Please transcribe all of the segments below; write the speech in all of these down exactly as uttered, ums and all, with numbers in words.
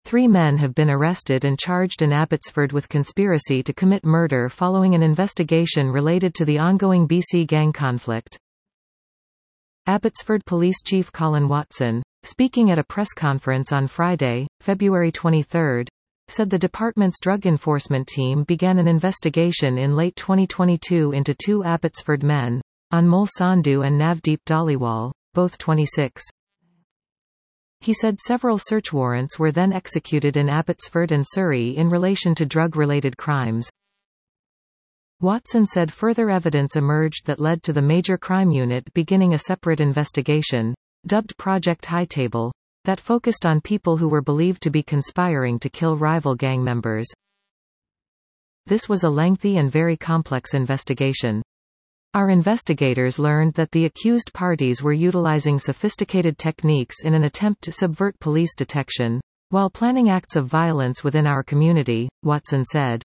Three men have been arrested and charged in Abbotsford with conspiracy to commit murder following an investigation related to the ongoing B C gang conflict. Abbotsford Police Chief Colin Watson, speaking at a press conference on Friday, February twenty-third, said the department's drug enforcement team began an investigation in late twenty twenty-two into two Abbotsford men, Anmol Sandhu and Navdeep Dhaliwal, both twenty-six. He said several search warrants were then executed in Abbotsford and Surrey in relation to drug-related crimes. Watson said further evidence emerged that led to the Major Crime Unit beginning a separate investigation, dubbed Project Hightable, that focused on people who were believed to be conspiring to kill rival gang members. This was a lengthy and very complex investigation. Our investigators learned that the accused parties were utilizing sophisticated techniques in an attempt to subvert police detection, while planning acts of violence within our community, Watson said.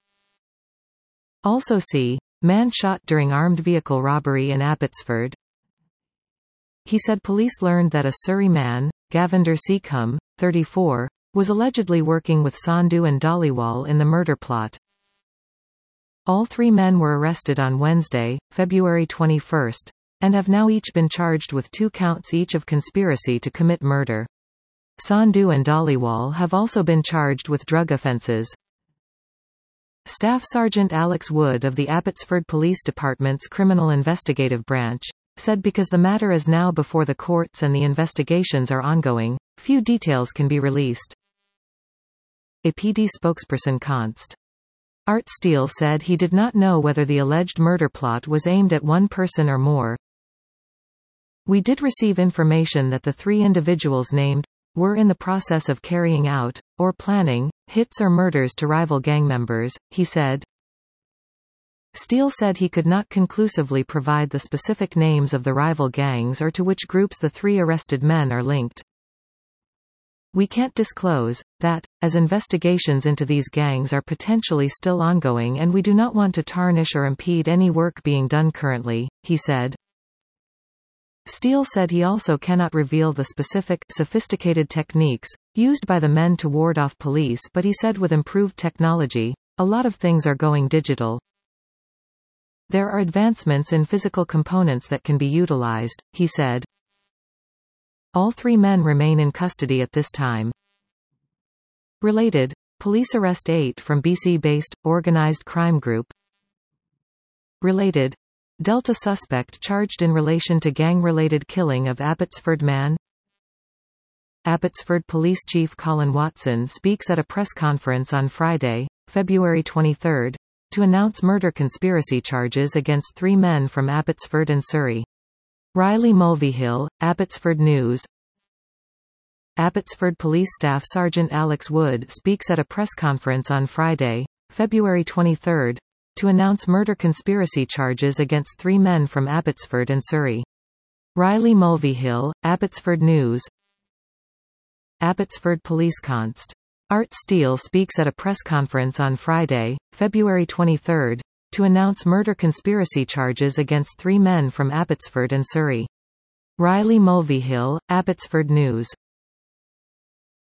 Also see, man shot during armed vehicle robbery in Abbotsford. He said police learned that a Surrey man, Gavinder Sekhum, thirty-four, was allegedly working with Sandhu and Dhaliwal in the murder plot. All three men were arrested on Wednesday, February twenty-first, and have now each been charged with two counts each of conspiracy to commit murder. Sandhu and Dhaliwal have also been charged with drug offences. Staff Sergeant Alex Wood of the Abbotsford Police Department's Criminal Investigative Branch said because the matter is now before the courts and the investigations are ongoing, few details can be released. A P D spokesperson Const. Art Steele said he did not know whether the alleged murder plot was aimed at one person or more. We did receive information that the three individuals named were in the process of carrying out, or planning, hits or murders to rival gang members, he said. Steele said he could not conclusively provide the specific names of the rival gangs or to which groups the three arrested men are linked. We can't disclose that, as investigations into these gangs are potentially still ongoing and we do not want to tarnish or impede any work being done currently, he said. Steele said he also cannot reveal the specific, sophisticated techniques used by the men to ward off police, but he said with improved technology, a lot of things are going digital. There are advancements in physical components that can be utilized, he said. All three men remain in custody at this time. Related, police arrest eight from B C-based, organized crime group. Related, Delta suspect charged in relation to gang-related killing of Abbotsford man. Abbotsford Police Chief Colin Watson speaks at a press conference on Friday, February twenty-third, to announce murder conspiracy charges against three men from Abbotsford and Surrey. Riley Mulvihill, Abbotsford News. Abbotsford Police Staff Sergeant Alex Wood speaks at a press conference on Friday, February twenty-third, to announce murder conspiracy charges against three men from Abbotsford and Surrey. Riley Mulvihill, Abbotsford News. Abbotsford Police Const. Art Steele speaks at a press conference on Friday, February twenty-third, to announce murder conspiracy charges against three men from Abbotsford and Surrey. Riley Mulvihill, Abbotsford News.